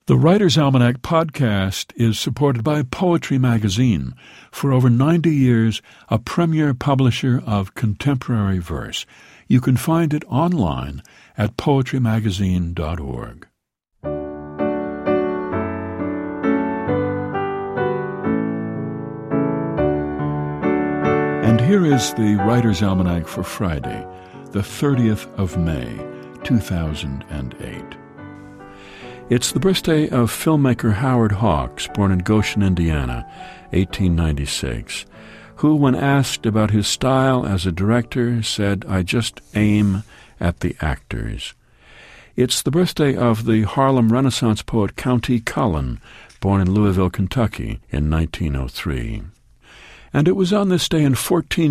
The Writer's Almanac podcast is supported by Poetry Magazine, for over 90 years a premier publisher of contemporary verse. You can find it online at poetrymagazine.org. And here is the Writer's Almanac for Friday, the 30th of May, 2008. It's the birthday of filmmaker Howard Hawks, born in Goshen, Indiana, 1896, who, when asked about his style as a director, said, "I just aim at the actors." It's the birthday of the Harlem Renaissance poet Countee Cullen, born in Louisville, Kentucky, in 1903. And it was on this day in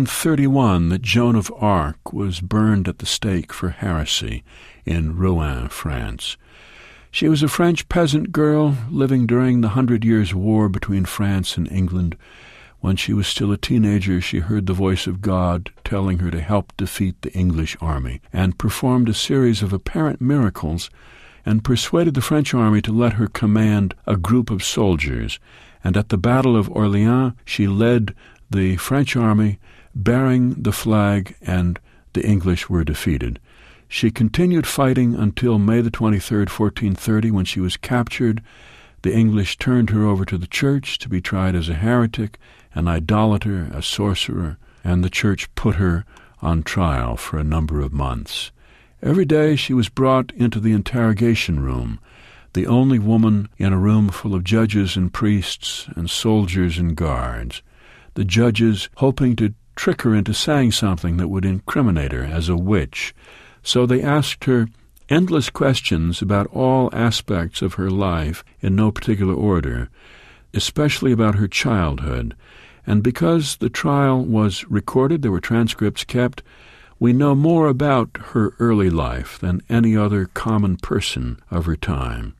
1431 that Joan of Arc was burned at the stake for heresy in Rouen, France. She was a French peasant girl living during the 100 Years' War between France and England. When she was still a teenager, she heard the voice of God telling her to help defeat the English army, and performed a series of apparent miracles and persuaded the French army to let her command a group of soldiers. And at the Battle of Orleans, she led the French army bearing the flag, and the English were defeated. She continued fighting until May the 23rd, 1430, when she was captured. The English turned her over to the church to be tried as a heretic, an idolater, a sorcerer, and the church put her on trial for a number of months. Every day she was brought into the interrogation room, the only woman in a room full of judges and priests and soldiers and guards. The judges hoping to trick her into saying something that would incriminate her as a witch. So they asked her endless questions about all aspects of her life in no particular order, especially about her childhood. And because the trial was recorded, there were transcripts kept, we know more about her early life than any other common person of her time.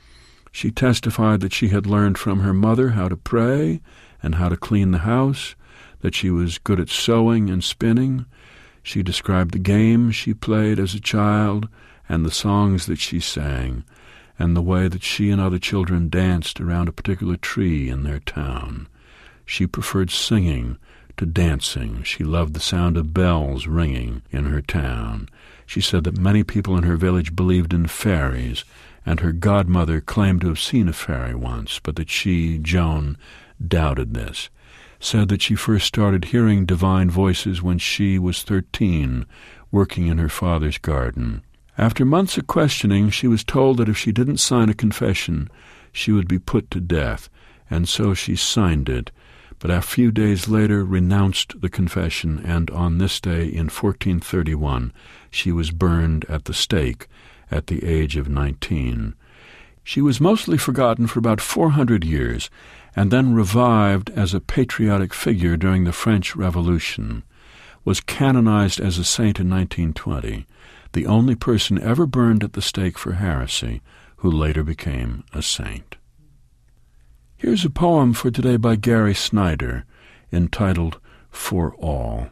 She testified that she had learned from her mother how to pray and how to clean the house, that she was good at sewing and spinning. She described the games she played as a child and the songs that she sang, and the way that she and other children danced around a particular tree in their town. She preferred singing to dancing. She loved the sound of bells ringing in her town. She said that many people in her village believed in fairies, and her godmother claimed to have seen a fairy once, but that she, Joan, doubted this. Said that she first started hearing divine voices when she was 13, working in her father's garden. After months of questioning, she was told that if she didn't sign a confession, she would be put to death, and so she signed it, but a few days later renounced the confession, and on this day in 1431 she was burned at the stake at the age of 19. She was mostly forgotten for about 400 years, and then revived as a patriotic figure during the French Revolution, was canonized as a saint in 1920, the only person ever burned at the stake for heresy, who later became a saint. Here's a poem for today by Gary Snyder, entitled For All.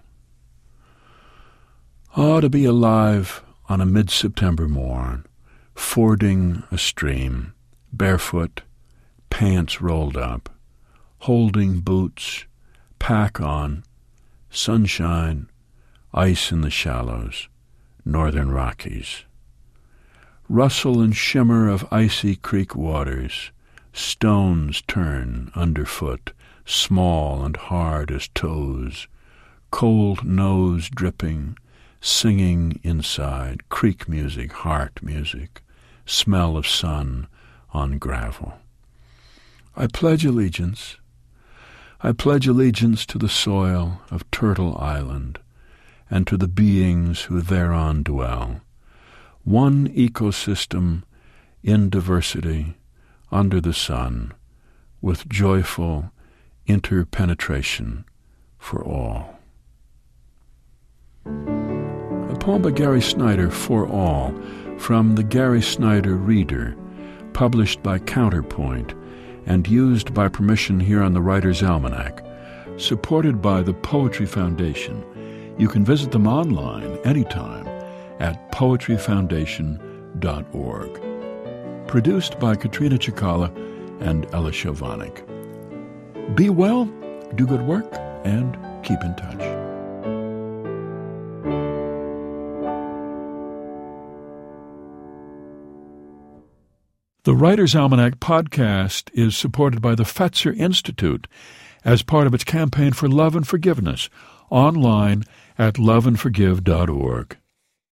Ah, to be alive on a mid-September morn, fording a stream, barefoot, pants rolled up, holding boots, pack on, sunshine, ice in the shallows, northern Rockies. Rustle and shimmer of icy creek waters, stones turn underfoot, small and hard as toes, cold nose dripping, singing inside, creek music, heart music, smell of sun on gravel. I pledge allegiance to the soil of Turtle Island and to the beings who thereon dwell, one ecosystem in diversity under the sun, with joyful interpenetration for all. A poem by Gary Snyder, For All, from the Gary Snyder Reader, published by Counterpoint, and used by permission here on the Writer's Almanac, supported by the Poetry Foundation. You can visit them online anytime at poetryfoundation.org. produced by Katrina Chikala and Ella Shovanik. Be well, do good work, and keep in touch. The Writer's Almanac podcast is supported by the Fetzer Institute as part of its campaign for love and forgiveness, online at loveandforgive.org.